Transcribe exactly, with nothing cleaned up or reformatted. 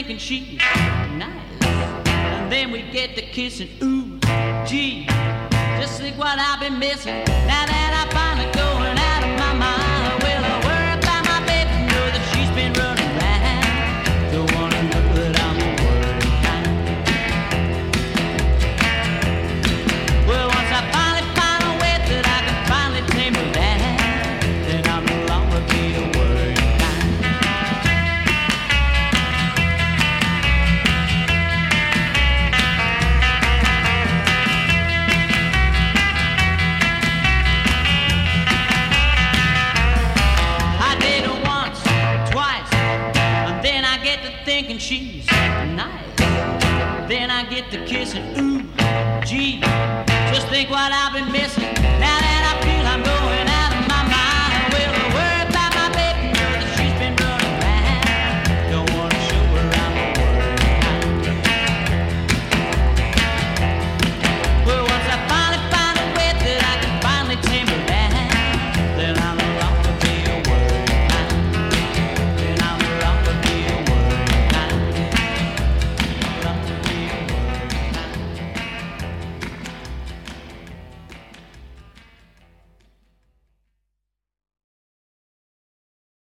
thinking she's nice. And then we get to kissing, ooh, gee. Just think what I've been missing. Now that I finally going out of my mind. Well, I worry about my baby, know that she's been running around. Don't wanna know that I'm a worried kind. Well, once I finally find a way that I can finally tame her down, then I'll no longer be a worried kind. Thinking she's nice. Then I get to kissing, ooh, gee. Just think what I've been